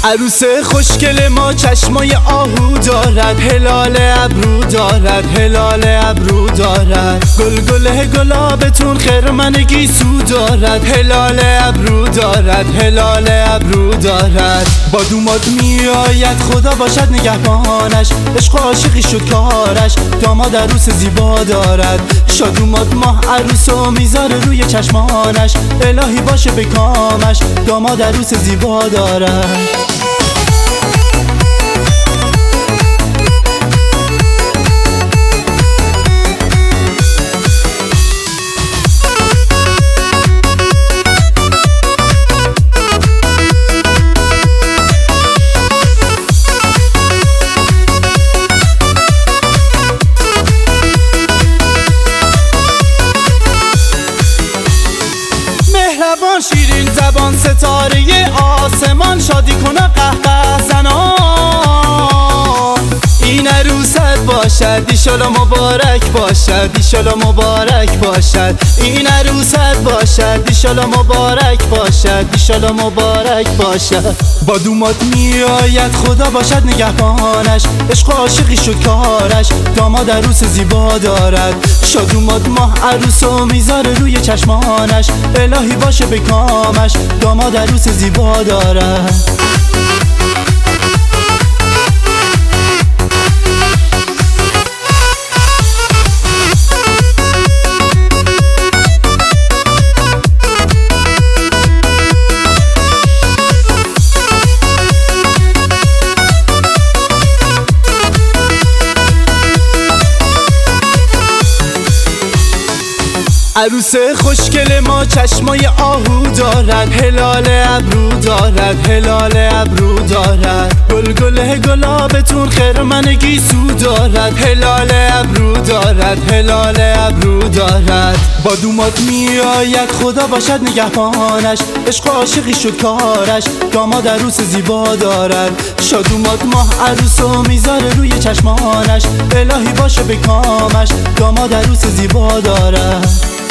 عروس خوشگل ما چشمای آهو دارد، هلال ابرو دارد، هلال ابرو دارد. گلگله گلابتون خرمن گیسو دارد، هلال ابرو دارد، هلال ابرو دارد. با دوماد میآید خدا باشد نگهبانش، عشق و عاشقی شد کارش، داماد عروس زیبا دارد. شادوماد ماه عروسو میذاره روی چشمانش، الهی باشه به کامش، داماد عروس زیبا دارد. مهربان شیرین زبان ستاره آسمان، شادی کنه قهقه زنان. این عروست باشد ایشالا مبارک باشد، ایشالا مبارک باشد. این عروست باشد ایشالا مبارک باشد، ایشالا مبارک باشد. با دوماد میآید خدا باشد نگهبانش، عشق و عاشقی شد کارش، داماد عروس زیبا دارد. شادوماد ماه عروسو میذاره روی چشمانش، الهی باشه به کامش، داماد عروس زیبا دارد. عروس خوشگل ما چشمای آهو دارد، هلال ابرو دارد، هلال ابرو دارد. گلگله گلابتون خرمن گیسو دارد، هلال ابرو دارد، هلال ابرو دارد. با دوماد میآید خدا باشد نگهبانش، عشق و عاشقی شد کارش، داماد عروس زیبا دارد. شادوماد ماه عروسو میذاره روی چشمانش، الهی باشه به کامش، داماد عروس زیبا دارد.